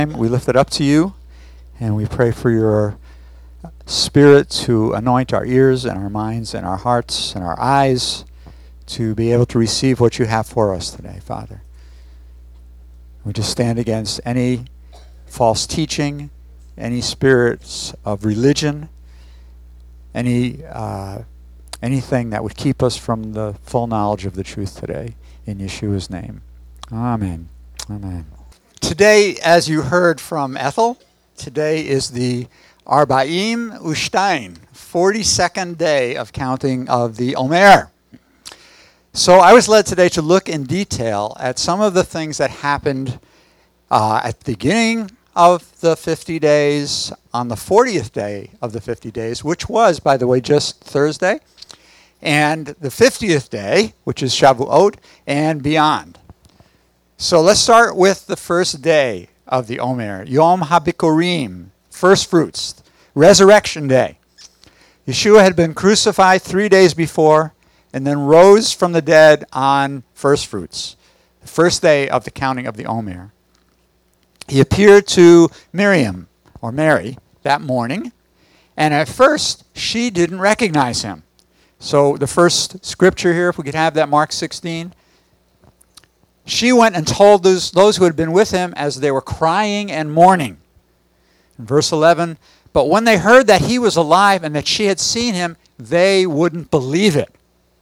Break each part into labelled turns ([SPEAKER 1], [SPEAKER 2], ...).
[SPEAKER 1] We lift it up to you, and we pray for your Spirit to anoint our ears and our minds and our hearts and our eyes to be able to receive what you have for us today, Father. We just stand against any false teaching, any spirits of religion, anything that would keep us from the full knowledge of the truth today. In Yeshua's name. Amen. Amen. Today, as you heard from Ethel, today is the Arba'im Ushtaim, 42nd day of counting of the Omer. So I was led today to look in detail at some of the things that happened at the beginning of the 50 days, on the 40th day of the 50 days, which was, by the way, just Thursday, and the 50th day, which is Shavuot, and beyond. So let's start with the first day of the Omer, Yom HaBikurim, first fruits, Resurrection Day. Yeshua had been crucified 3 days before and then rose from the dead on first fruits, the first day of the counting of the Omer. He appeared to Miriam, or Mary, that morning, and at first she didn't recognize him. So the first scripture here, if we could have that, Mark 16. She went and told those who had been with him as they were crying and mourning. In verse 11, but when they heard that he was alive and that she had seen him, they wouldn't believe it.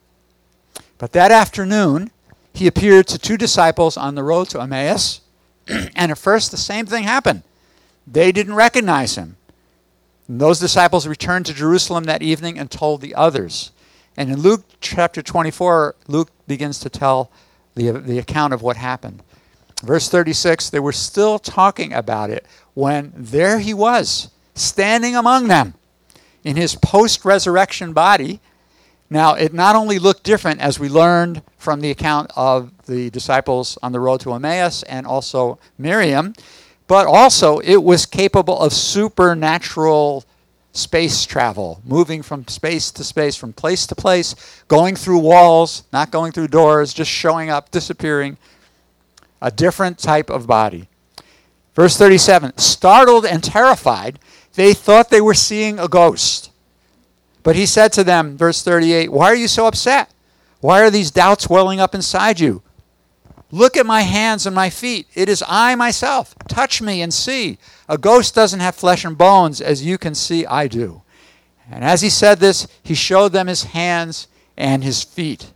[SPEAKER 1] But that afternoon, he appeared to 2 disciples on the road to Emmaus, and at first the same thing happened. They didn't recognize him. And those disciples returned to Jerusalem that evening and told the others. And in Luke chapter 24, Luke begins to tell the account of what happened. Verse 36, they were still talking about it when there he was, standing among them in his post-resurrection body. Now, it not only looked different, as we learned from the account of the disciples on the road to Emmaus and also Miriam, but also it was capable of supernatural space travel, moving from space to space, from place to place, going through walls, not going through doors, just showing up, disappearing. A different type of body. Verse 37, startled and terrified, they thought they were seeing a ghost. But he said to them, verse 38, why are you so upset? Why are these doubts welling up inside you? Look at my hands and my feet. It is I myself. Touch me and see. A ghost doesn't have flesh and bones, as you can see I do. And as he said this, he showed them his hands and his feet.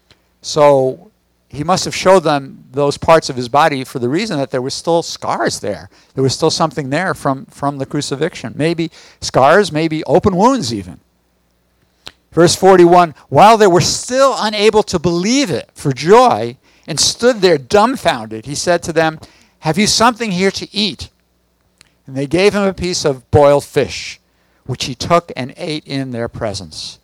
[SPEAKER 1] So he must have showed them those parts of his body for the reason that there were still scars there. There was still something there from the crucifixion. Maybe scars, maybe open wounds even. Verse 41, while they were still unable to believe it for joy and stood there dumbfounded, he said to them, have you something here to eat? And they gave him a piece of boiled fish, which he took and ate in their presence.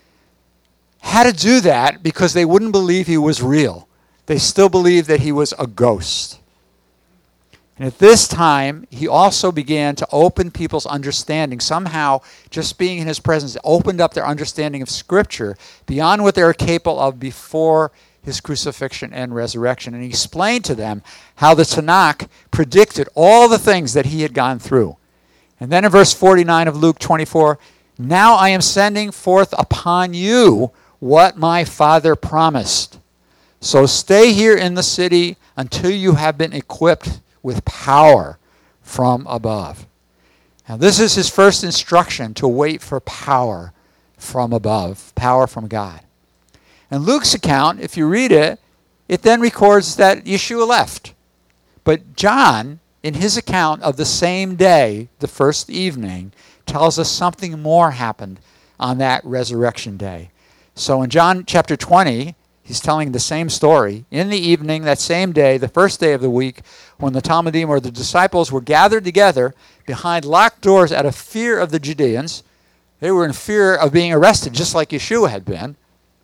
[SPEAKER 1] Had to do that because they wouldn't believe he was real. They still believed that he was a ghost. And at this time, he also began to open people's understanding. Somehow, just being in his presence opened up their understanding of Scripture beyond what they were capable of before his crucifixion and resurrection. And he explained to them how the Tanakh predicted all the things that he had gone through. And then in verse 49 of Luke 24, now I am sending forth upon you what my Father promised. So stay here in the city until you have been equipped with power from above. Now this is his first instruction, to wait for power from above, power from God. And Luke's account, if you read it, it then records that Yeshua left. But John, in his account of the same day, the first evening, tells us something more happened on that resurrection day. So in John chapter 20, he's telling the same story. In the evening, that same day, the first day of the week, when the Talmudim, or the disciples, were gathered together behind locked doors out of fear of the Judeans. They were in fear of being arrested, just like Yeshua had been.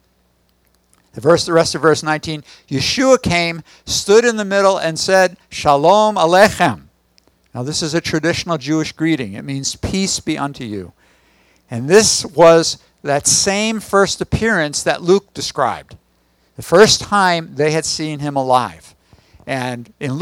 [SPEAKER 1] The rest of verse 19, Yeshua came, stood in the middle, and said, Shalom Aleichem. Now this is a traditional Jewish greeting. It means peace be unto you. And this was that same first appearance that Luke described. The first time they had seen him alive. And in Luke,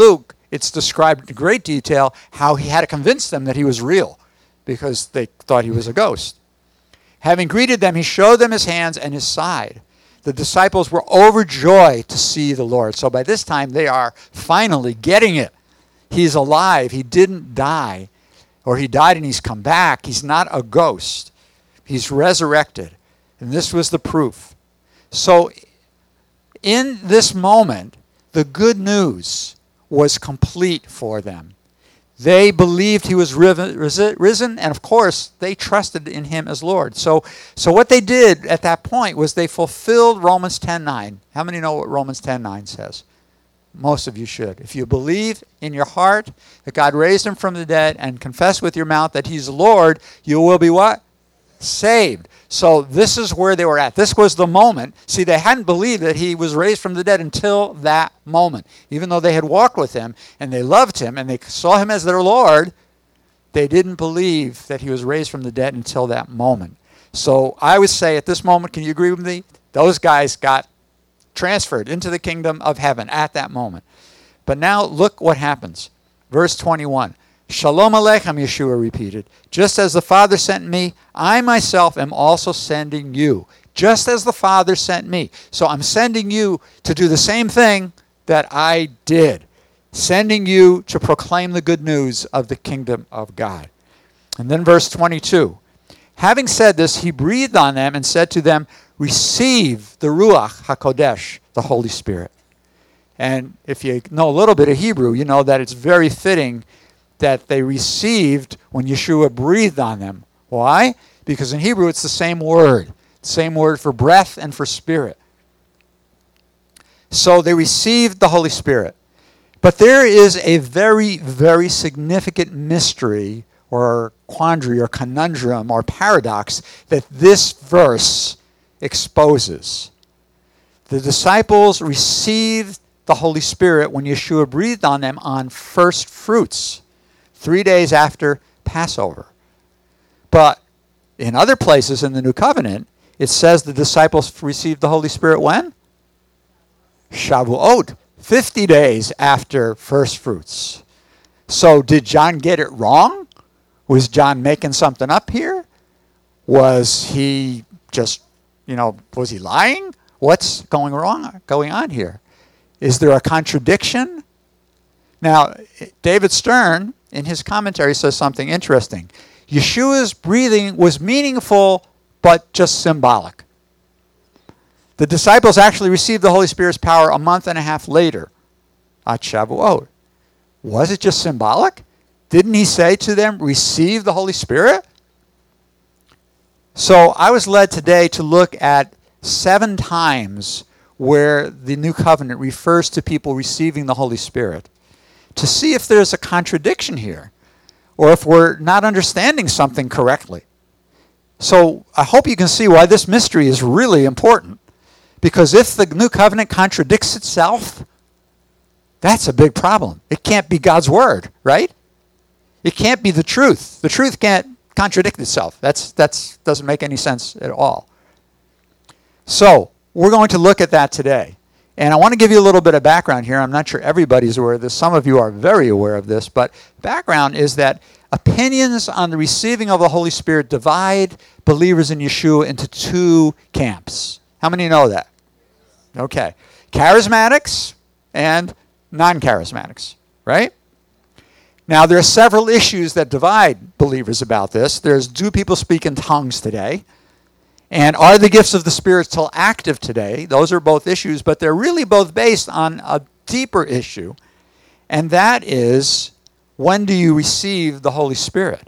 [SPEAKER 1] it's described in great detail how he had to convince them that he was real because they thought he was a ghost. Having greeted them, he showed them his hands and his side. The disciples were overjoyed to see the Lord. So by this time, they are finally getting it. He's alive. He didn't die. Or he died and he's come back. He's not a ghost. He's resurrected. And this was the proof. So in this moment, the good news was complete for them. They believed he was risen, and of course, they trusted in him as Lord. So what they did at that point was they fulfilled Romans 10:9. How many know what Romans 10:9 says? Most of you should. If you believe in your heart that God raised him from the dead and confess with your mouth that he's Lord, you will be what? Saved. So this is where they were at. This was the moment. See, they hadn't believed that he was raised from the dead until that moment. Even though they had walked with him and they loved him and they saw him as their Lord, they didn't believe that he was raised from the dead until that moment. So I would say at this moment, can you agree with me? Those guys got transferred into the kingdom of heaven at that moment. But now look what happens. Verse 21. Shalom Aleichem, Yeshua repeated. Just as the Father sent me, I myself am also sending you. Just as the Father sent me. So I'm sending you to do the same thing that I did. Sending you to proclaim the good news of the kingdom of God. And then verse 22. Having said this, he breathed on them and said to them, receive the Ruach HaKodesh, the Holy Spirit. And if you know a little bit of Hebrew, you know that it's very fitting that they received when Yeshua breathed on them. Why? Because in Hebrew it's the same word. Same word for breath and for spirit. So they received the Holy Spirit. But there is a very, very significant mystery or quandary or conundrum or paradox that this verse exposes. The disciples received the Holy Spirit when Yeshua breathed on them on first fruits, 3 days after Passover. But in other places in the New Covenant, it says the disciples received the Holy Spirit when? Shavuot, 50 days after first fruits. So did John get it wrong? Was John making something up here? Was he just, was he lying? What's going on here? Is there a contradiction? Now, David Stern, in his commentary, says something interesting. Yeshua's breathing was meaningful, but just symbolic. The disciples actually received the Holy Spirit's power a month and a half later at Shavuot. Was it just symbolic? Didn't he say to them, receive the Holy Spirit? So I was led today to look at 7 times where the New Covenant refers to people receiving the Holy Spirit, to see if there's a contradiction here, or if we're not understanding something correctly. So I hope you can see why this mystery is really important, because if the New Covenant contradicts itself, that's a big problem. It can't be God's Word, right? It can't be the truth. The truth can't contradict itself. That doesn't make any sense at all. So we're going to look at that today. And I want to give you a little bit of background here. I'm not sure everybody's aware of this. Some of you are very aware of this. But background is that opinions on the receiving of the Holy Spirit divide believers in Yeshua into 2 camps. How many know that? Okay. Charismatics and non-charismatics, right? Now, there are several issues that divide believers about this. There's, do people speak in tongues today? And are the gifts of the Spirit still active today? Those are both issues, but they're really both based on a deeper issue. And that is, when do you receive the Holy Spirit?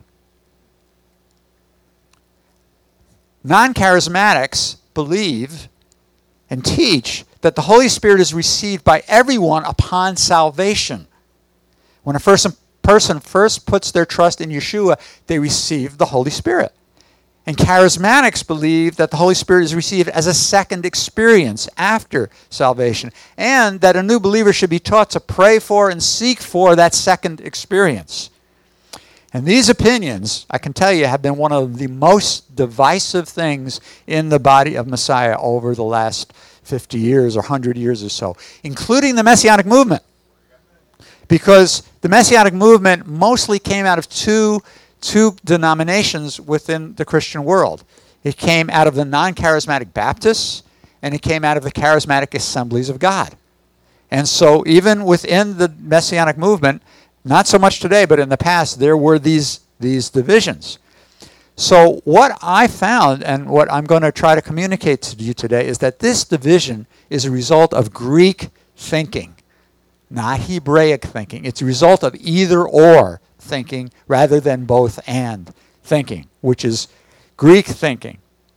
[SPEAKER 1] Non-charismatics believe and teach that the Holy Spirit is received by everyone upon salvation. When a person first puts their trust in Yeshua, they receive the Holy Spirit. And charismatics believe that the Holy Spirit is received as a second experience after salvation, and that a new believer should be taught to pray for and seek for that second experience. And these opinions, I can tell you, have been one of the most divisive things in the body of Messiah over the last 50 years or 100 years or so, including the Messianic movement. Because the Messianic movement mostly came out of two denominations within the Christian world. It came out of the non-charismatic Baptists, and it came out of the charismatic Assemblies of God. And so even within the Messianic movement, not so much today, but in the past, there were these divisions. So what I found, and what I'm going to try to communicate to you today, is that this division is a result of Greek thinking, not Hebraic thinking. It's a result of either or thinking rather than both and thinking, which is Greek thinking.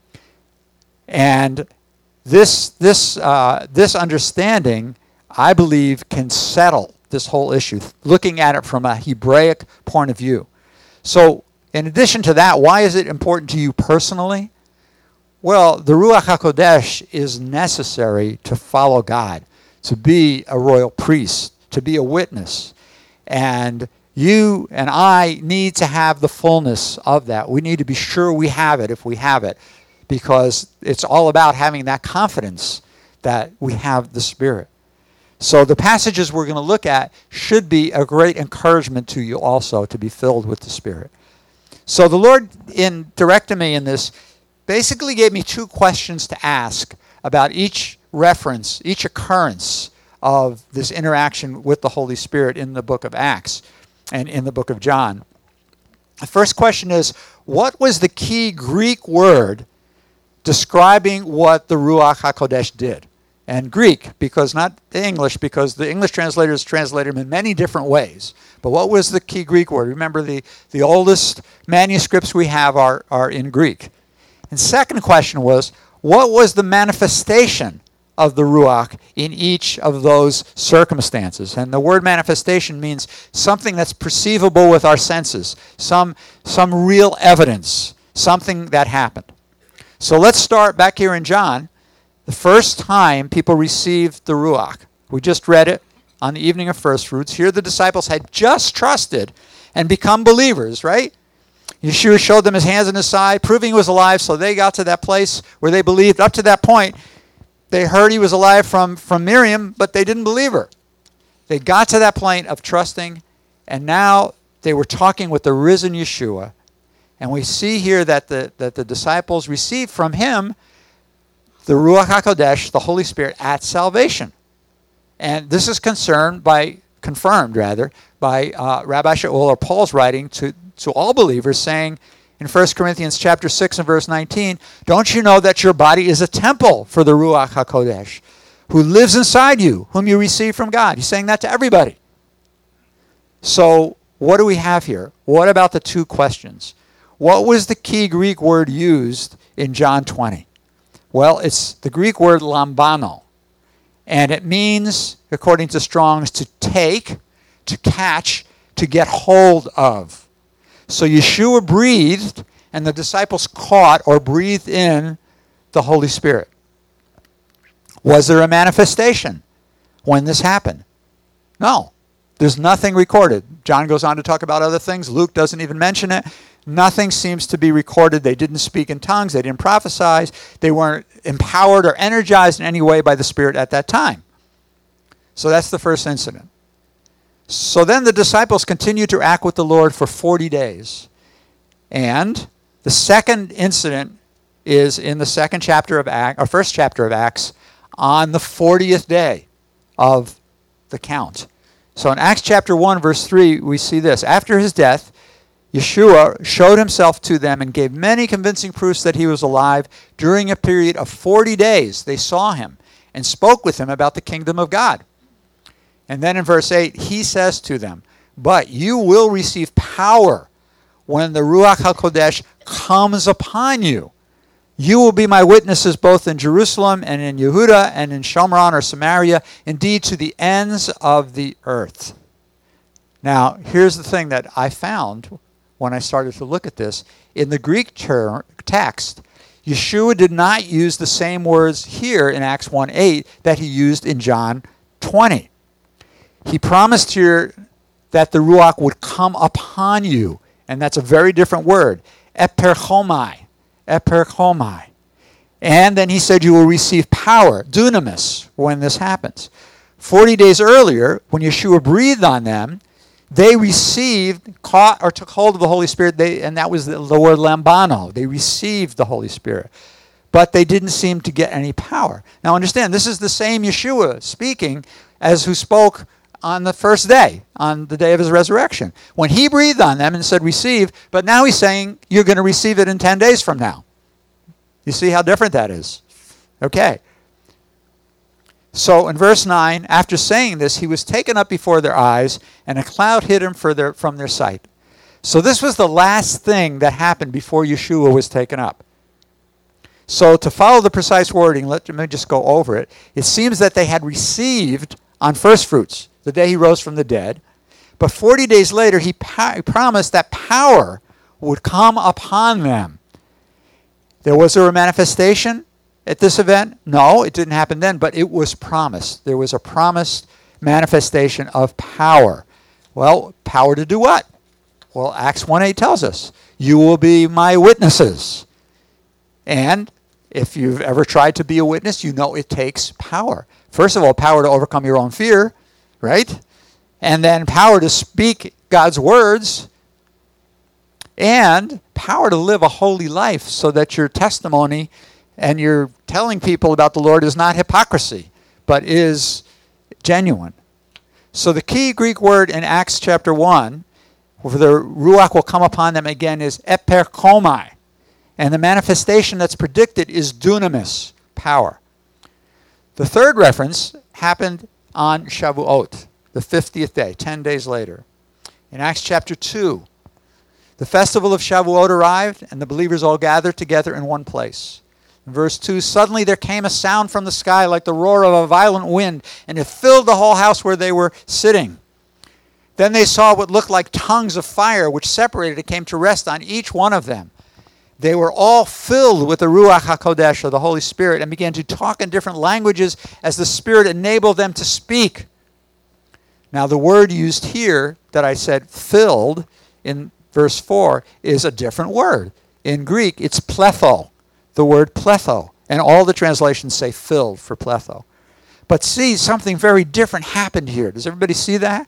[SPEAKER 1] And this understanding, I believe, can settle this whole issue, looking at it from a Hebraic point of view. So in addition to that, why is it important to you personally? Well, the Ruach HaKodesh is necessary to follow God, to be a royal priest, to be a witness. And you and I need to have the fullness of that. We need to be sure we have it if we have it, because it's all about having that confidence that we have the Spirit. So the passages we're going to look at should be a great encouragement to you also to be filled with the Spirit. So the Lord, in directing me in this, basically gave me two questions to ask about each reference, each occurrence of this interaction with the Holy Spirit in the book of Acts and in the book of John. The first question is, what was the key Greek word describing what the Ruach HaKodesh did? And Greek, because not the English, because the English translators translated them in many different ways. But what was the key Greek word? Remember, the oldest manuscripts we have are in Greek. And second question was, what was the manifestation of the Ruach in each of those circumstances? And the word manifestation means something that's perceivable with our senses, some real evidence, something that happened. So let's start back here in John. The first time people received the Ruach. We just read it on the evening of first fruits. Here the disciples had just trusted and become believers, right? Yeshua showed them his hands and his side, proving he was alive, so they got to that place where they believed. Up to that point, they heard he was alive from Miriam, but they didn't believe her. They got to that point of trusting, and now they were talking with the risen Yeshua. And we see here that the disciples received from him the Ruach HaKodesh, the Holy Spirit, at salvation. And this is confirmed by Rabbi Shaul, or Paul's writing to all believers, saying in 1 Corinthians chapter 6 and verse 19, don't you know that your body is a temple for the Ruach HaKodesh, who lives inside you, whom you receive from God? He's saying that to everybody. So what do we have here? What about the two questions? What was the key Greek word used in John 20? Well, it's the Greek word lambano, and it means, according to Strong's, to take, to catch, to get hold of. So Yeshua breathed, and the disciples caught or breathed in the Holy Spirit. Was there a manifestation when this happened? No. There's nothing recorded. John goes on to talk about other things. Luke doesn't even mention it. Nothing seems to be recorded. They didn't speak in tongues. They didn't prophesy. They weren't empowered or energized in any way by the Spirit at that time. So that's the first incident. So then the disciples continued to act with the Lord for 40 days. And the second incident is in the second chapter of Acts, or first chapter of Acts, on the 40th day of the count. So in Acts chapter 1, verse 3, we see this. After his death, Yeshua showed himself to them and gave many convincing proofs that he was alive. During a period of 40 days, they saw him and spoke with him about the kingdom of God. And then in verse 8, he says to them, but you will receive power when the Ruach HaKodesh comes upon you. You will be my witnesses both in Jerusalem and in Yehuda and in Shomron or Samaria, indeed to the ends of the earth. Now, here's the thing that I found when I started to look at this. In the Greek text, Yeshua did not use the same words here in Acts 1:8 that he used in John 20. He promised here that the Ruach would come upon you, and that's a very different word, eperchomai. And then he said you will receive power, dunamis, when this happens. 40 days earlier, when Yeshua breathed on them, they received, caught, or took hold of the Holy Spirit, and that was the word lambano. They received the Holy Spirit. But they didn't seem to get any power. Now understand, this is the same Yeshua speaking as who spoke on the first day, on the day of his resurrection. When he breathed on them and said, receive, but now he's saying, you're going to receive it in 10 days from now. You see how different that is? Okay. So in verse 9, after saying this, he was taken up before their eyes, and a cloud hid him from their sight. So this was the last thing that happened before Yeshua was taken up. So to follow the precise wording, let me just go over it. It seems that they had received on first fruits, the day he rose from the dead. But 40 days later, he promised that power would come upon them. Was there a manifestation at this event? No, it didn't happen then, but it was promised. There was a promised manifestation of power. Well, power to do what? Well, Acts 1:8 tells us, you will be my witnesses. And if you've ever tried to be a witness, you know it takes power. First of all, power to overcome your own fear, right? And then power to speak God's words, and power to live a holy life so that your testimony and your telling people about the Lord is not hypocrisy, but is genuine. So the key Greek word in Acts chapter 1, where the Ruach will come upon them again, is eperkomai. And the manifestation that's predicted is dunamis, power. The third reference happened on Shavuot, the 50th day, 10 days later. In Acts chapter 2, the festival of Shavuot arrived, and the believers all gathered together in one place. In verse 2, suddenly there came a sound from the sky like the roar of a violent wind, and it filled the whole house where they were sitting. Then they saw what looked like tongues of fire, which separated and came to rest on each one of them. They were all filled with the Ruach HaKodesh, or the Holy Spirit, and began to talk in different languages as the Spirit enabled them to speak. Now the word used here that I said filled in verse 4 is a different word. In Greek, it's pletho, the word pletho. And all the translations say filled for pletho. But see, something very different happened here. Does everybody see that?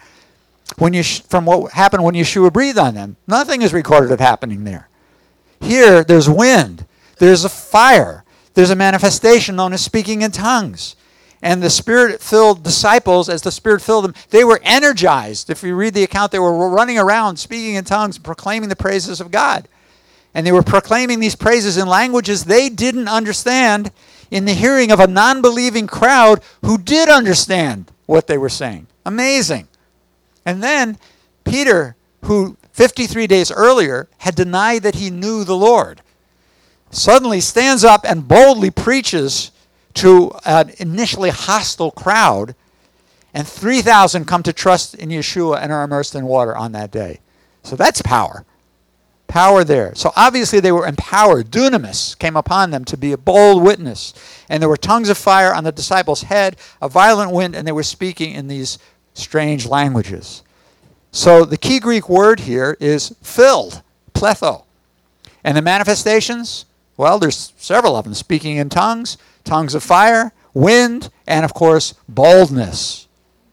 [SPEAKER 1] From what happened when Yeshua breathed on them. Nothing is recorded of happening there. Here, there's wind, there's a fire, there's a manifestation known as speaking in tongues. And the Spirit-filled disciples, as the Spirit filled them, they were energized. If you read the account, they were running around, speaking in tongues, proclaiming the praises of God. And they were proclaiming these praises in languages they didn't understand in the hearing of a non-believing crowd who did understand what they were saying. Amazing. And then Peter, who 53 days earlier had denied that he knew the Lord, suddenly stands up and boldly preaches to an initially hostile crowd, and 3,000 come to trust in Yeshua and are immersed in water on that day. So that's power. Power there. So obviously they were empowered. Dunamis came upon them to be a bold witness. And there were tongues of fire on the disciples' head, a violent wind, and they were speaking in these strange languages. So the key Greek word here is filled, pletho. And the manifestations, well, there's several of them. Speaking in tongues, tongues of fire, wind, and of course, boldness.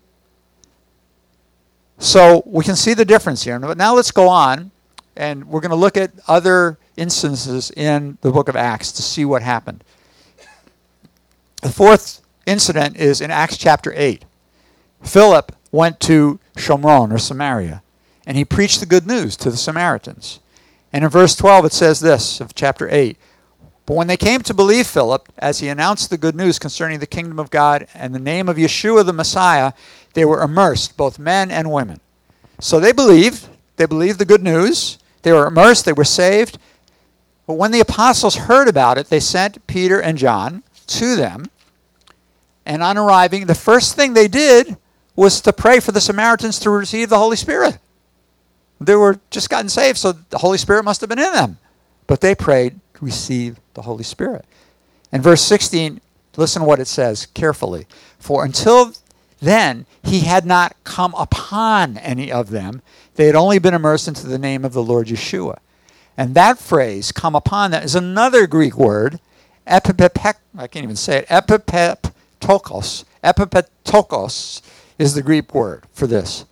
[SPEAKER 1] So we can see the difference here. But now let's go on, and we're going to look at other instances in the book of Acts to see what happened. The fourth incident is in Acts chapter 8. Philip went to Shomron, or Samaria, and he preached the good news to the Samaritans. And in verse 12 it says this of chapter 8, but when they came to believe Philip, as he announced the good news concerning the kingdom of God and the name of Yeshua the Messiah, they were immersed, both men and women. So they believed the good news, they were immersed, they were saved. But when the apostles heard about it, they sent Peter and John to them. And on arriving, the first thing they did was to pray for the Samaritans to receive the Holy Spirit. They were just gotten saved, so the Holy Spirit must have been in them. But they prayed to receive the Holy Spirit. In verse 16, listen to what it says carefully. For until then, he had not come upon any of them. They had only been immersed into the name of the Lord Yeshua. And that phrase, come upon them, is another Greek word, epipepek, I can't even say it, epipeptokos, Epipetokos is the Greek word for this.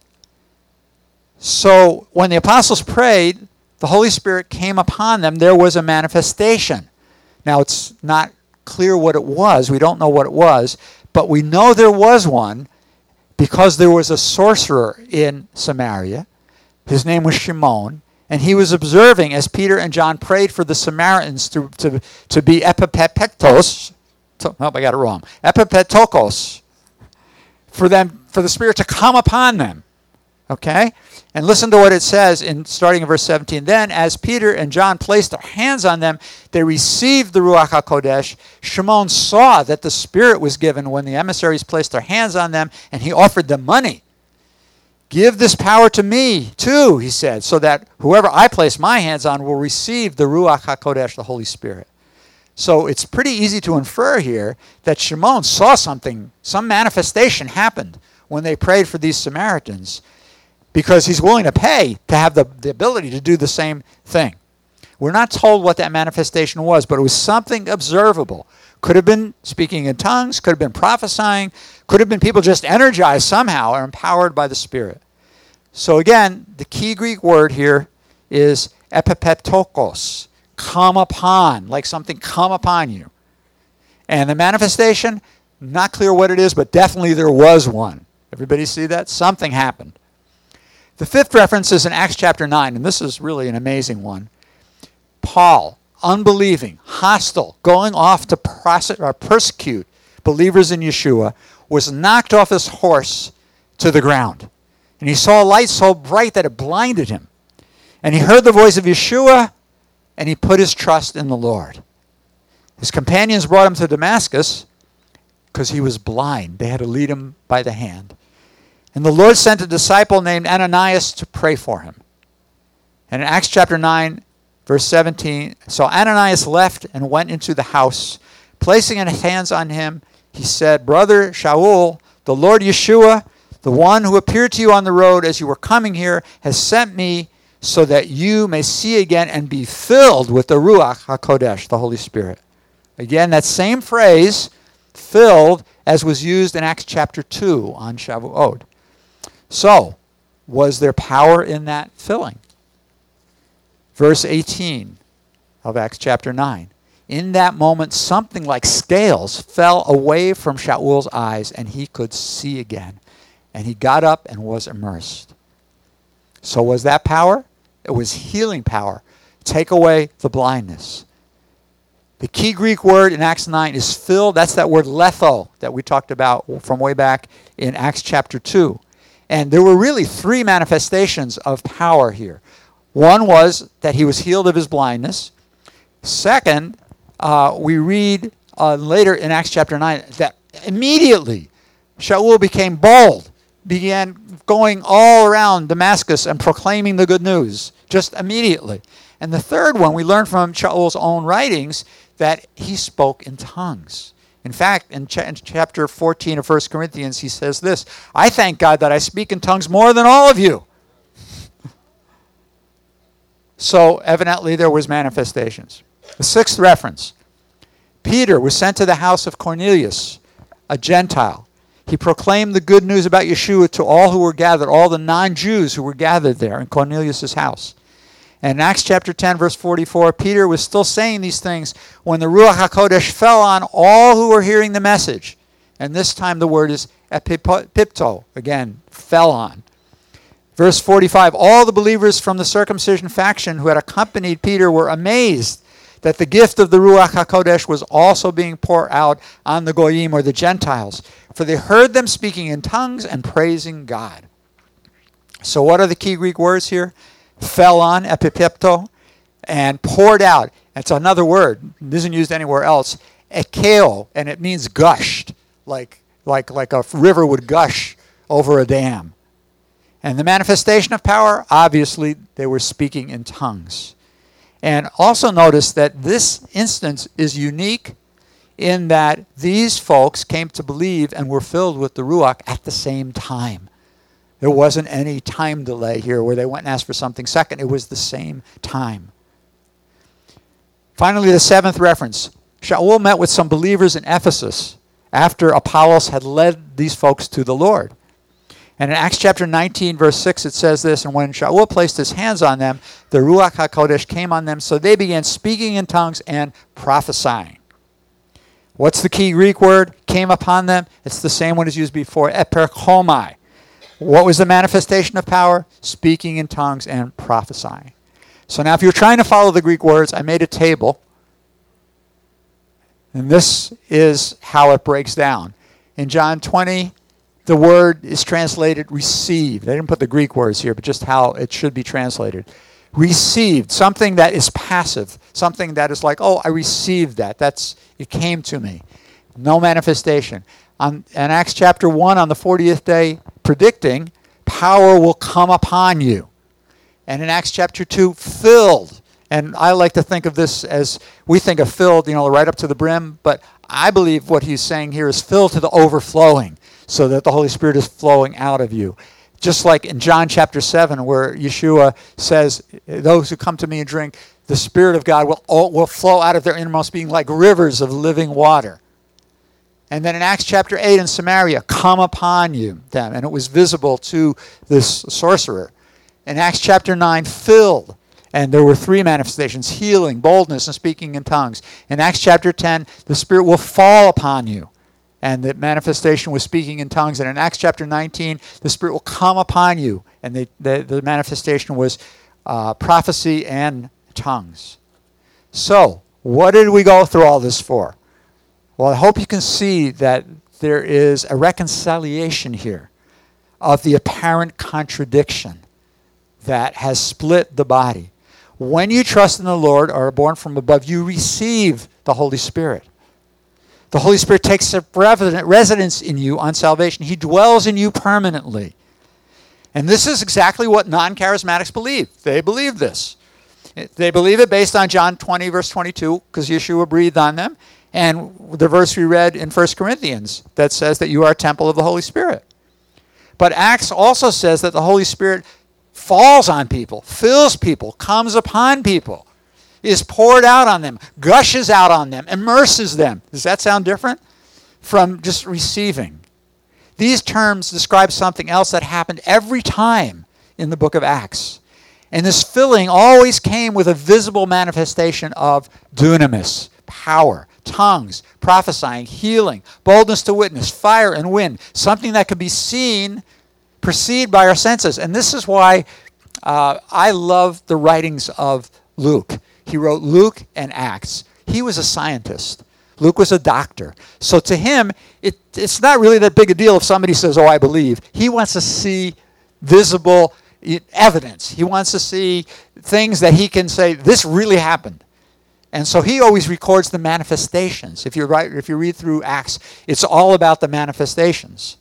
[SPEAKER 1] So when the apostles prayed, the Holy Spirit came upon them. There was a manifestation. Now it's not clear what it was. We don't know what it was, but we know there was one because there was a sorcerer in Samaria. His name was Shimon, and he was observing as Peter and John prayed for the Samaritans to be epipepektos. I got it wrong. Epipetokos, for the Spirit to come upon them. Okay? And listen to what it says starting in verse 17. Then, as Peter and John placed their hands on them, they received the Ruach HaKodesh. Shimon saw that the Spirit was given when the emissaries placed their hands on them, and he offered them money. Give this power to me, too, he said, so that whoever I place my hands on will receive the Ruach HaKodesh, the Holy Spirit. So it's pretty easy to infer here that Shimon saw something, some manifestation happened when they prayed for these Samaritans, because he's willing to pay to have the ability to do the same thing. We're not told what that manifestation was, but it was something observable. Could have been speaking in tongues, could have been prophesying, could have been people just energized somehow or empowered by the Spirit. So again, the key Greek word here is epipetokos, come upon, like something come upon you. And the manifestation, not clear what it is, but definitely there was one. Everybody see that? Something happened. The fifth reference is in Acts chapter 9, and this is really an amazing one. Paul, unbelieving, hostile, going off to persecute believers in Yeshua, was knocked off his horse to the ground. And he saw a light so bright that it blinded him. And he heard the voice of Yeshua, and he put his trust in the Lord. His companions brought him to Damascus because he was blind. They had to lead him by the hand. And the Lord sent a disciple named Ananias to pray for him. And in Acts chapter 9, verse 17, so Ananias left and went into the house. Placing his hands on him, he said, Brother Shaul, the Lord Yeshua, the one who appeared to you on the road as you were coming here, has sent me so that you may see again and be filled with the Ruach HaKodesh, the Holy Spirit. Again, that same phrase, filled, as was used in Acts chapter 2 on Shavuot. So, was there power in that filling? Verse 18 of Acts chapter 9. In that moment, something like scales fell away from Shaul's eyes, and he could see again. And he got up and was immersed. So was that power? It was healing power. Take away the blindness. The key Greek word in Acts 9 is filled. That's that word letho that we talked about from way back in Acts chapter 2. And there were really three manifestations of power here. One was that he was healed of his blindness. Second, we read later in Acts chapter 9 that immediately Shaul became bold, began going all around Damascus and proclaiming the good news, just immediately. And the third one, we learn from Shaul's own writings that he spoke in tongues. In fact, in chapter 14 of 1 Corinthians, he says this, I thank God that I speak in tongues more than all of you. So evidently there was manifestations. The sixth reference, Peter was sent to the house of Cornelius, a Gentile. He proclaimed the good news about Yeshua to all who were gathered, all the non-Jews who were gathered there in Cornelius' house. And in Acts chapter 10, verse 44, Peter was still saying these things when the Ruach HaKodesh fell on all who were hearing the message. And this time the word is epipipto, again, fell on. Verse 45, all the believers from the circumcision faction who had accompanied Peter were amazed that the gift of the Ruach HaKodesh was also being poured out on the Goyim, or the Gentiles, for they heard them speaking in tongues and praising God. So what are the key Greek words here? Fell on, epipepto, and poured out. It's another word. It isn't used anywhere else. Ekeo, and it means gushed, like a river would gush over a dam. And the manifestation of power, obviously, they were speaking in tongues. And also notice that this instance is unique in that these folks came to believe and were filled with the Ruach at the same time. There wasn't any time delay here where they went and asked for something second. It was the same time. Finally, the seventh reference. Shaul met with some believers in Ephesus after Apollos had led these folks to the Lord. And in Acts chapter 19, verse 6, it says this, and when Shaul placed his hands on them, the Ruach HaKodesh came on them, so they began speaking in tongues and prophesying. What's the key Greek word? Came upon them. It's the same one as used before, eperchomai. What was the manifestation of power? Speaking in tongues and prophesying. So now if you're trying to follow the Greek words, I made a table. And this is how it breaks down. In John 20, the word is translated received. They didn't put the Greek words here, but just how it should be translated. Received, something that is passive, something that is like, oh, I received that. It came to me. No manifestation. In Acts chapter 1, on the 40th day, predicting, power will come upon you. And in Acts chapter 2, filled. And I like to think of this as, we think of filled, right up to the brim, but I believe what he's saying here is filled to the overflowing, so that the Holy Spirit is flowing out of you. Just like in John chapter 7, where Yeshua says, those who come to me and drink, the Spirit of God will flow out of their innermost being like rivers of living water. And then in Acts chapter 8 in Samaria, come upon you, them. And it was visible to this sorcerer. In Acts chapter 9, filled. And there were 3 manifestations, healing, boldness, and speaking in tongues. In Acts chapter 10, the Spirit will fall upon you. And the manifestation was speaking in tongues. And in Acts chapter 19, the Spirit will come upon you. And the manifestation was prophecy and tongues. So, what did we go through all this for? Well, I hope you can see that there is a reconciliation here of the apparent contradiction that has split the body. When you trust in the Lord or are born from above, you receive the Holy Spirit. The Holy Spirit takes up residence in you on salvation. He dwells in you permanently. And this is exactly what non-charismatics believe. They believe this. They believe it based on John 20, verse 22, because Yeshua breathed on them, and the verse we read in 1 Corinthians that says that you are a temple of the Holy Spirit. But Acts also says that the Holy Spirit falls on people, fills people, comes upon people, is poured out on them, gushes out on them, immerses them. Does that sound different from just receiving? These terms describe something else that happened every time in the book of Acts. And this filling always came with a visible manifestation of dunamis, power, tongues, prophesying, healing, boldness to witness, fire and wind, something that could be seen, perceived by our senses. And this is why I love the writings of Luke. He wrote Luke and Acts. He was a scientist. Luke was a doctor. So to him, it's not really that big a deal if somebody says, oh, I believe. He wants to see visible evidence. He wants to see things that he can say, this really happened. And so he always records the manifestations. If you read through Acts, it's all about the manifestations.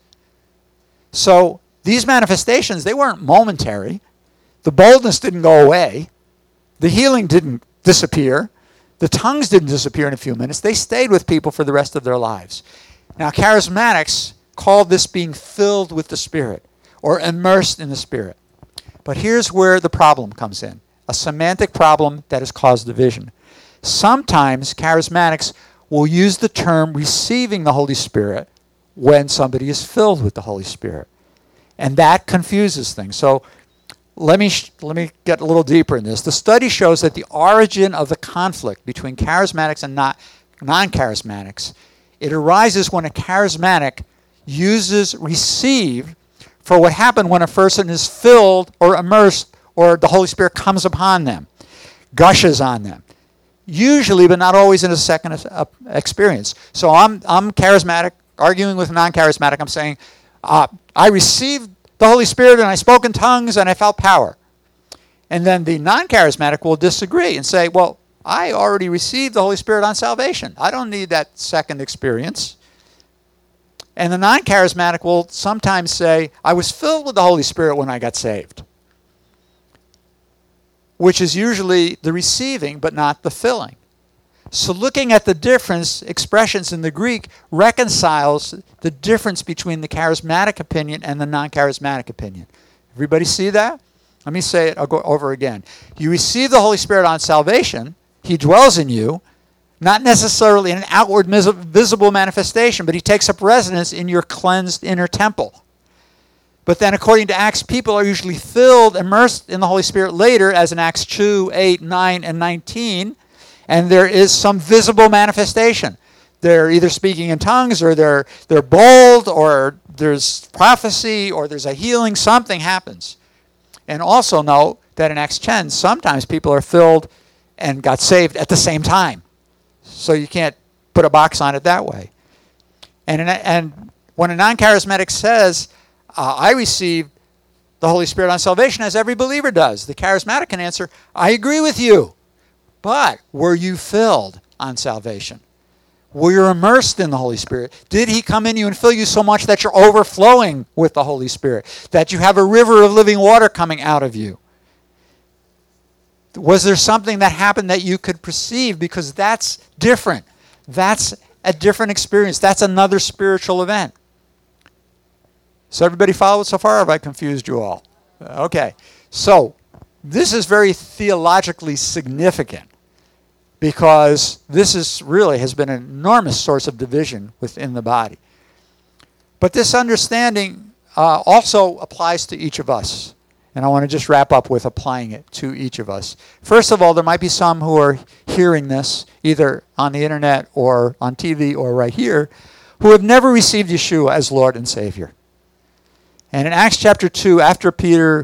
[SPEAKER 1] So these manifestations, they weren't momentary. The boldness didn't go away. The healing didn't disappear. The tongues didn't disappear in a few minutes. They stayed with people for the rest of their lives. Now, charismatics call this being filled with the Spirit or immersed in the Spirit. But here's where the problem comes in, a semantic problem that has caused division. Sometimes charismatics will use the term receiving the Holy Spirit when somebody is filled with the Holy Spirit. And that confuses things. So let me get a little deeper in this. The study shows that the origin of the conflict between charismatics and non-charismatics, it arises when a charismatic uses receive for what happened when a person is filled or immersed or the Holy Spirit comes upon them, gushes on them. Usually, but not always in a second experience. So I'm charismatic, arguing with a non-charismatic. I'm saying, I received the Holy Spirit and I spoke in tongues and I felt power. And then the non-charismatic will disagree and say, well, I already received the Holy Spirit on salvation. I don't need that second experience. And the non-charismatic will sometimes say, I was filled with the Holy Spirit when I got saved. Which is usually the receiving, but not the filling. So looking at the difference, expressions in the Greek reconciles the difference between the charismatic opinion and the non-charismatic opinion. Everybody see that? Let me say it, I'll go over again. You receive the Holy Spirit on salvation. He dwells in you. Not necessarily an outward visible manifestation, but he takes up residence in your cleansed inner temple. But then according to Acts, people are usually filled, immersed in the Holy Spirit later, as in Acts 2, 8, 9, and 19, and there is some visible manifestation. They're either speaking in tongues, or they're bold, or there's prophecy, or there's a healing. Something happens. And also note that in Acts 10, sometimes people are filled and got saved at the same time. So you can't put a box on it that way. And when a non-charismatic says, I received the Holy Spirit on salvation, as every believer does, the charismatic can answer, I agree with you. But were you filled on salvation? Were you immersed in the Holy Spirit? Did he come in you and fill you so much that you're overflowing with the Holy Spirit, that you have a river of living water coming out of you? Was there something that happened that you could perceive? Because that's different. That's a different experience. That's another spiritual event. So everybody follow it so far, or have I confused you all? Okay. So this is very theologically significant, because this has been an enormous source of division within the body. But this understanding also applies to each of us. And I want to just wrap up with applying it to each of us. First of all, there might be some who are hearing this, either on the internet or on TV or right here, who have never received Yeshua as Lord and Savior. And in Acts chapter 2, as Peter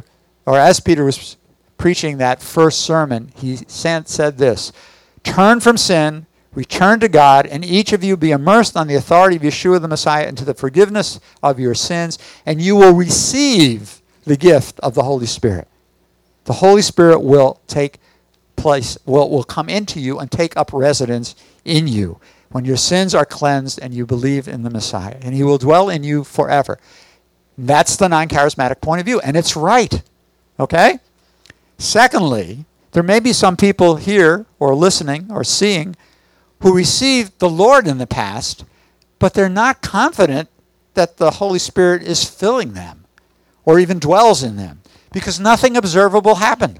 [SPEAKER 1] was preaching that first sermon, he said this, turn from sin, return to God, and each of you be immersed on the authority of Yeshua the Messiah into the forgiveness of your sins, and you will receive the gift of the Holy Spirit. The Holy Spirit will take place, will come into you and take up residence in you when your sins are cleansed and you believe in the Messiah, and he will dwell in you forever. That's the non-charismatic point of view, and it's right. Okay? Secondly, there may be some people here or listening or seeing who received the Lord in the past, but they're not confident that the Holy Spirit is filling them or even dwells in them, because nothing observable happened.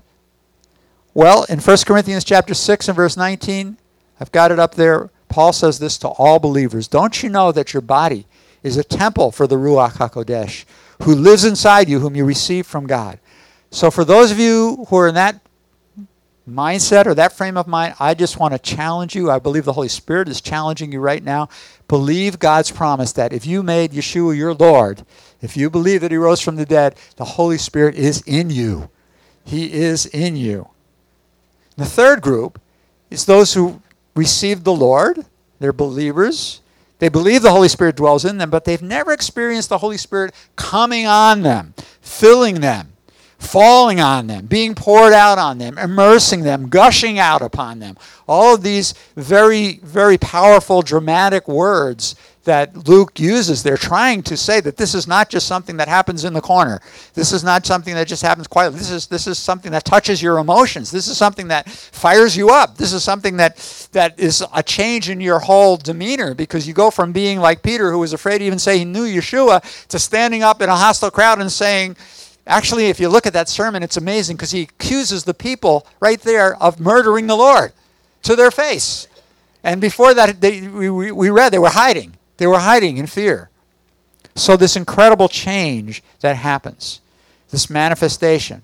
[SPEAKER 1] Well, in 1 Corinthians chapter 6 and verse 19, I've got it up there, Paul says this to all believers, don't you know that your body is a temple for the Ruach HaKodesh, who lives inside you, whom you receive from God? So for those of you who are in that mindset or that frame of mind, I just want to challenge you. I believe the Holy Spirit is challenging you right now. Believe God's promise that if you made Yeshua your Lord, if you believe that he rose from the dead, the Holy Spirit is in you. He is in you. The third group is those who received the Lord. They're believers. They believe the Holy Spirit dwells in them, but they've never experienced the Holy Spirit coming on them, filling them, falling on them, being poured out on them, immersing them, gushing out upon them. All of these very, very powerful, dramatic words that Luke uses. They're trying to say that this is not just something that happens in the corner. This is not something that just happens quietly. This is something that touches your emotions. This is something that fires you up. This is something that is a change in your whole demeanor, because you go from being like Peter, who was afraid to even say he knew Yeshua, to standing up in a hostile crowd and saying, actually, if you look at that sermon, it's amazing, because he accuses the people right there of murdering the Lord to their face. And before that, we read they were hiding. They were hiding in fear. So this incredible change that happens, this manifestation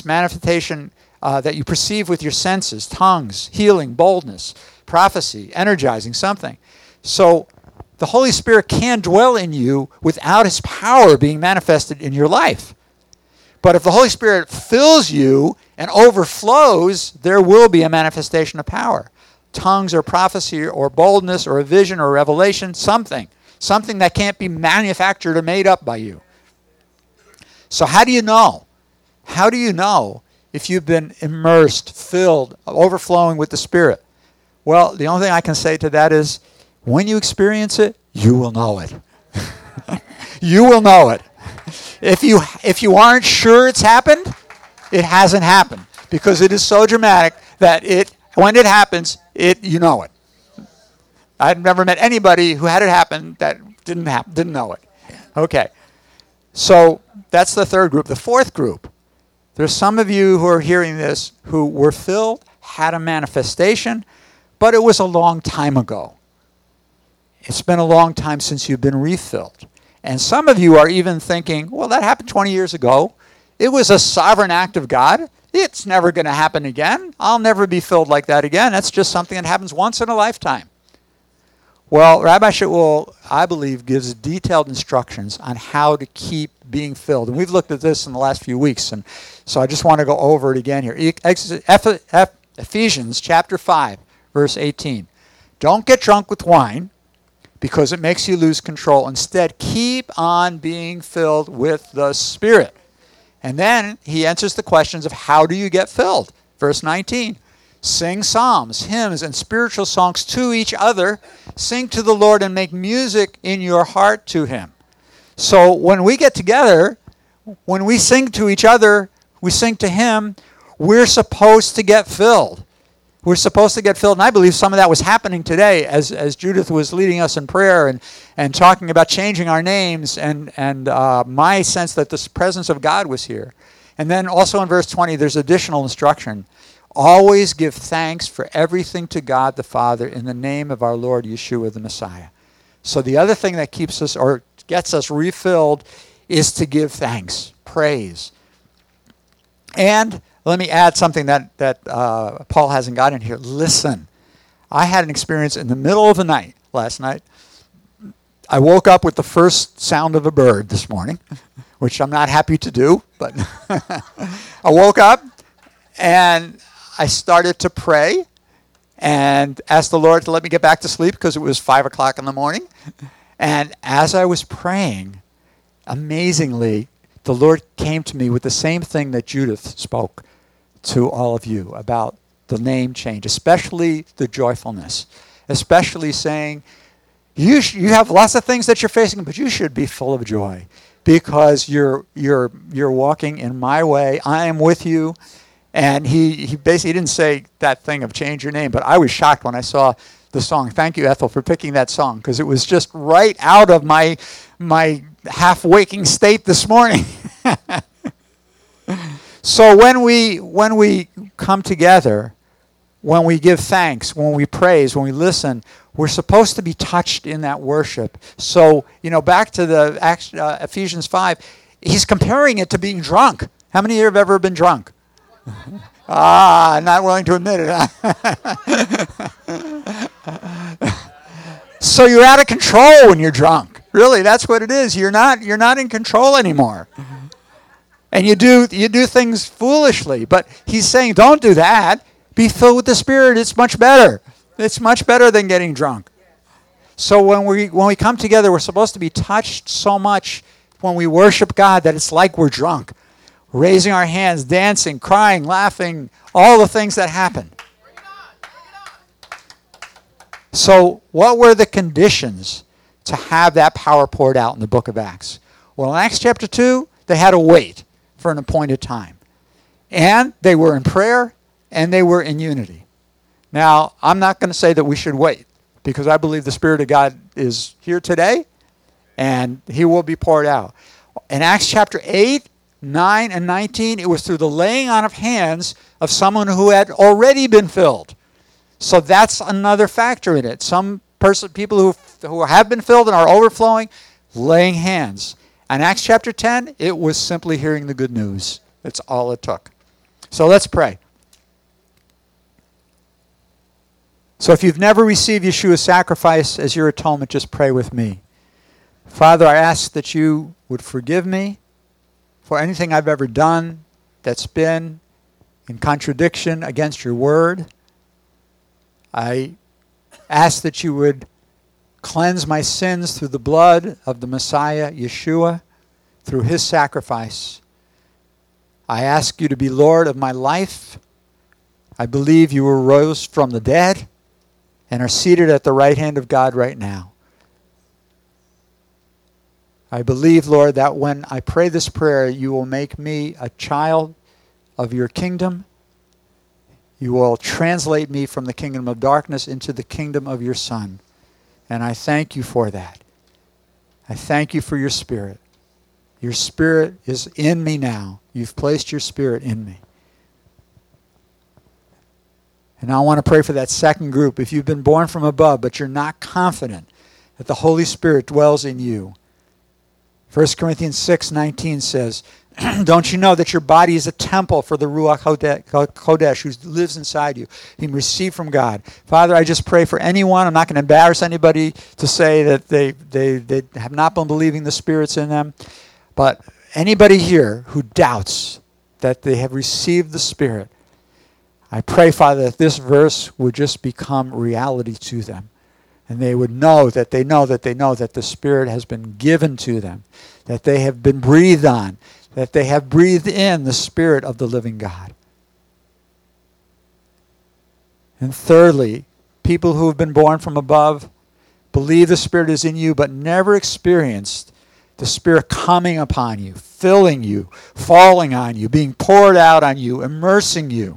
[SPEAKER 1] that you perceive with your senses, tongues, healing, boldness, prophecy, energizing, something. So the Holy Spirit can dwell in you without his power being manifested in your life. But if the Holy Spirit fills you and overflows, there will be a manifestation of power. Tongues or prophecy or boldness or a vision or a revelation, something that can't be manufactured or made up by you. So how do you know? How do you know if you've been immersed, filled, overflowing with the Spirit? Well, the only thing I can say to that is, when you experience it, you will know it. You will know it. If you aren't sure it's happened, it hasn't happened, because it is so dramatic that when it happens, you know it. I've never met anybody who had it happen that didn't know it. Okay. So that's the third group. The fourth group, there's some of you who are hearing this who were filled, had a manifestation, but it was a long time ago. It's been a long time since you've been refilled. And some of you are even thinking, well, that happened 20 years ago. It was a sovereign act of God. It's never going to happen again. I'll never be filled like that again. That's just something that happens once in a lifetime. Well, Rabbi Shaul, I believe, gives detailed instructions on how to keep being filled. And we've looked at this in the last few weeks, and so I just want to go over it again here. Ephesians chapter 5, verse 18. Don't get drunk with wine, because it makes you lose control. Instead, keep on being filled with the Spirit. And then he answers the questions of how do you get filled? Verse 19. Sing psalms, hymns, and spiritual songs to each other. Sing to the Lord and make music in your heart to him. So when we get together, when we sing to each other, we sing to him, we're supposed to get filled. We're supposed to get filled. And I believe some of that was happening today as Judith was leading us in prayer and talking about changing our names and my sense that the presence of God was here. And then also in verse 20, there's additional instruction. Always give thanks for everything to God the Father in the name of our Lord Yeshua the Messiah. So the other thing that keeps us or gets us refilled is to give thanks, praise. And let me add something that Paul hasn't got in here. Listen. I had an experience in the middle of the night last night. I woke up with the first sound of a bird this morning, which I'm not happy to do, but I woke up and I started to pray and asked the Lord to let me get back to sleep because it was 5 o'clock in the morning. And as I was praying, amazingly, the Lord came to me with the same thing that Judith spoke to all of you about the name change, especially the joyfulness, especially saying, you have lots of things that you're facing, but you should be full of joy because you're walking in my way. I am with you. And he basically didn't say that thing of change your name, but I was shocked when I saw the song. Thank you, Ethel, for picking that song, because it was just right out of my half-waking state this morning. So when we come together, when we give thanks, when we praise, when we listen, we're supposed to be touched in that worship. So, back to the Ephesians 5, he's comparing it to being drunk. How many of you have ever been drunk? Not willing to admit it, huh? So you're out of control when you're drunk. Really, that's what it is. You're not in control anymore. And you do things foolishly. But he's saying, don't do that. Be filled with the Spirit. It's much better. It's much better than getting drunk. So when we come together, we're supposed to be touched so much when we worship God that it's like we're drunk. Raising our hands, dancing, crying, laughing, all the things that happen. So what were the conditions to have that power poured out in the book of Acts? Well, in Acts chapter 2, they had to wait for an appointed time. And they were in prayer, and they were in unity. Now, I'm not going to say that we should wait, because I believe the Spirit of God is here today, and he will be poured out. In Acts chapter 8, 9 and 19, it was through the laying on of hands of someone who had already been filled. So that's another factor in it. People who have been filled and are overflowing, laying hands. In Acts chapter 10, it was simply hearing the good news. That's all it took. So let's pray. So if you've never received Yeshua's sacrifice as your atonement, just pray with me. Father, I ask that you would forgive me for anything I've ever done that's been in contradiction against your word. I ask that you would cleanse my sins through the blood of the Messiah, Yeshua, through his sacrifice. I ask you to be Lord of my life. I believe you arose from the dead and are seated at the right hand of God right now. I believe, Lord, that when I pray this prayer, you will make me a child of your kingdom. You will translate me from the kingdom of darkness into the kingdom of your Son. And I thank you for that. I thank you for your Spirit. Your Spirit is in me now. You've placed your Spirit in me. And I want to pray for that second group. If you've been born from above, but you're not confident that the Holy Spirit dwells in you. 1 Corinthians 6:19 says, don't you know that your body is a temple for the Ruach Kodesh who lives inside you? You can receive from God. Father, I just pray for anyone. I'm not going to embarrass anybody to say that they have not been believing the Spirit's in them. But anybody here who doubts that they have received the Spirit, I pray, Father, that this verse would just become reality to them. And they would know that the Spirit has been given to them, that they have been breathed on, that they have breathed in the Spirit of the living God. And thirdly, people who have been born from above believe the Spirit is in you, but never experienced the Spirit coming upon you, filling you, falling on you, being poured out on you, immersing you.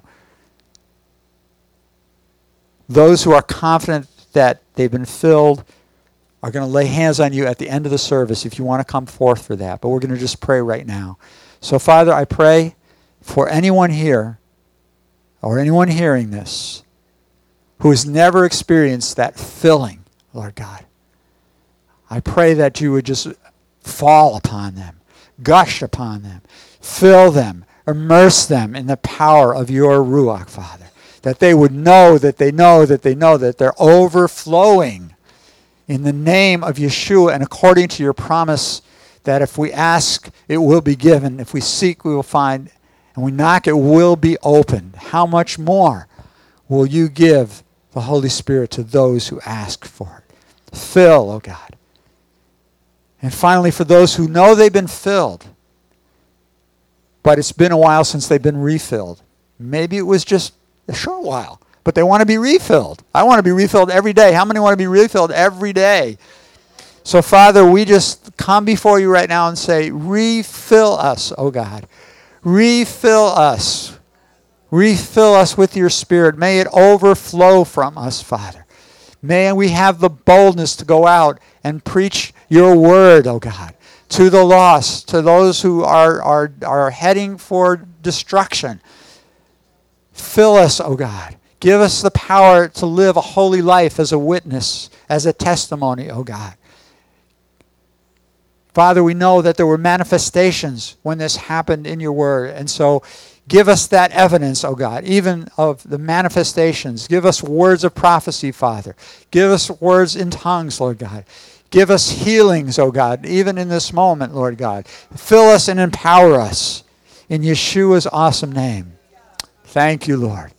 [SPEAKER 1] Those who are confident that they've been filled are going to lay hands on you at the end of the service if you want to come forth for that. But we're going to just pray right now. So, Father, I pray for anyone here or anyone hearing this who has never experienced that filling, Lord God. I pray that you would just fall upon them, gush upon them, fill them, immerse them in the power of your Ruach, Father. That they would know that they're overflowing in the name of Yeshua and according to your promise that if we ask, it will be given. If we seek, we will find. And we knock, it will be opened. How much more will you give the Holy Spirit to those who ask for it? Fill, oh God. And finally, for those who know they've been filled, but it's been a while since they've been refilled. Maybe it was just a short while, but they want to be refilled. I want to be refilled every day. How many want to be refilled every day? So, Father, we just come before you right now and say, refill us, oh God. Refill us. Refill us with your Spirit. May it overflow from us, Father. May we have the boldness to go out and preach your word, oh God, to the lost, to those who are heading for destruction. Fill us, oh God. Give us the power to live a holy life as a witness, as a testimony, oh God. Father, we know that there were manifestations when this happened in your word. And so give us that evidence, oh God, even of the manifestations. Give us words of prophecy, Father. Give us words in tongues, Lord God. Give us healings, oh God, even in this moment, Lord God. Fill us and empower us in Yeshua's awesome name. Thank you, Lord.